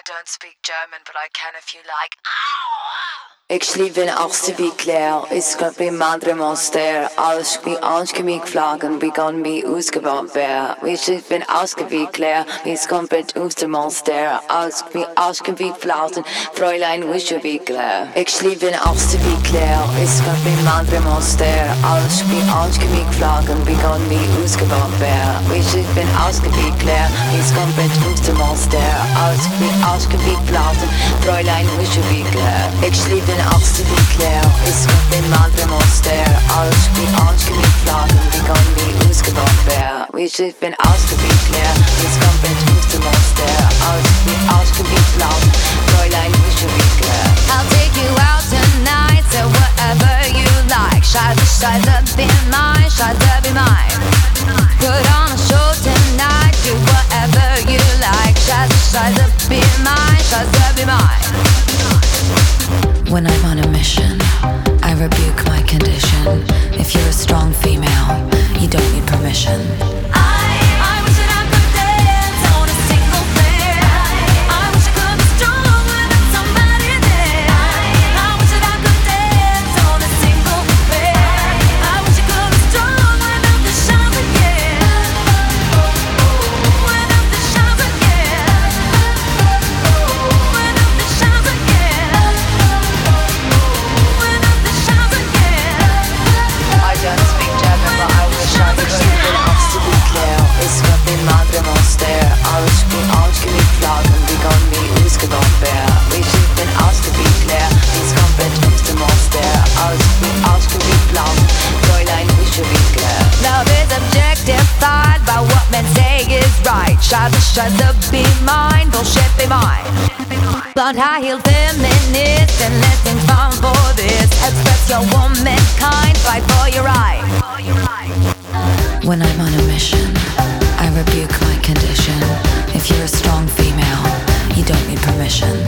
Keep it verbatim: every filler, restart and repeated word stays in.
don't speak German, but I can if you like. Ik sliep in Achtste Claire, ik schat bij Madre Monster. Alles wie aanschemig vlagen, wie kan wie uitgebouwd werden. We sliep in Achtste Claire, wie schat bij Oester Monster. Alles wie aanschemig vlagen, Fräulein wische wie Claire. Ik sliep in Achtste Claire, ik schat bij Madre Monster. Alles wie aanschemig vlagen, wie kan wie uitgebouwd werden. We sliep in Achtste Claire, wie schat bij Oester Monster. Alles wie aanschemig vlagen, Fräulein wische wie Claire. Ik sliep in Achtste Claire, is schat bij Madre Monster. Alles wie aanschemig vlagen, wie kan wie uitgebouwd werden. We sliep in Achtste Claire, wie schat bij Oester Monster. Alles wie aanschemig vlagen, Fräulein wische wie Claire. I'll take you out tonight, so whatever you like. Scheiße, scheiße, be mine, scheiße, be mine. Put on a show tonight, do whatever you like. Scheiße, scheiße, be mine, scheiße, be mine. When I'm on a mission, I rebuke my condition. If you're a strong female, you don't need permission. I, I wish that I could dance on a single bed. I wish I could be strong without somebody there. I wish that I could dance on a single bed. I wish I could be strong without the shines again. Without the shines again. Without the shines again. Without the shines again. I don't speak German, but I wish I could. In Achtste Claire, is schat bij Madre Monster. Alles wie aanschemig vlagen, wie kan wie uitgebouwd werden. We sliep in Achtste Claire, wie schat bij Oester Monster. Alles wie aanschemig vlagen, Fräulein wische wie Claire. Love is objectified by what men say is right. Scheiße, scheiße, be mine, bullshit, be mine. Blonde high-heeled feminist and let's think fun for this. Express your womankind, fight for your right. When I'm on a mission, I rebuke my condition. If you're a strong female, you don't need permission.